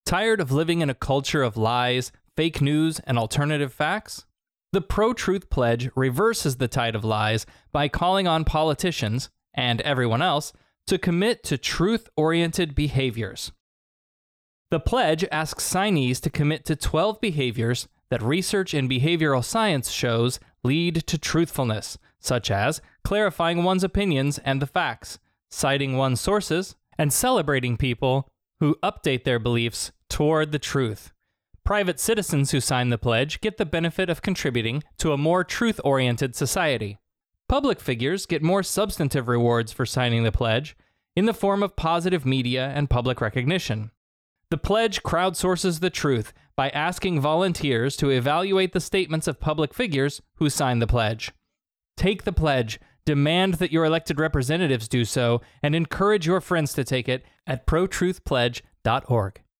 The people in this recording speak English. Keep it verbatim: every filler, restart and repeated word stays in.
Tired of living in a culture of lies, fake news, and alternative facts? The Pro-Truth Pledge reverses the tide of lies by calling on politicians, and everyone else, to commit to truth-oriented behaviors. The pledge asks signees to commit to twelve behaviors that research in behavioral science shows lead to truthfulness, such as clarifying one's opinions and the facts, citing one's sources, and celebrating people who update their beliefs toward the truth. Private citizens who sign the pledge get the benefit of contributing to a more truth-oriented society. Public figures get more substantive rewards for signing the pledge in the form of positive media and public recognition. The pledge crowdsources the truth by asking volunteers to evaluate the statements of public figures who sign the pledge. Take the pledge, demand that your elected representatives do so, and encourage your friends to take it at pro truth pledge dot org.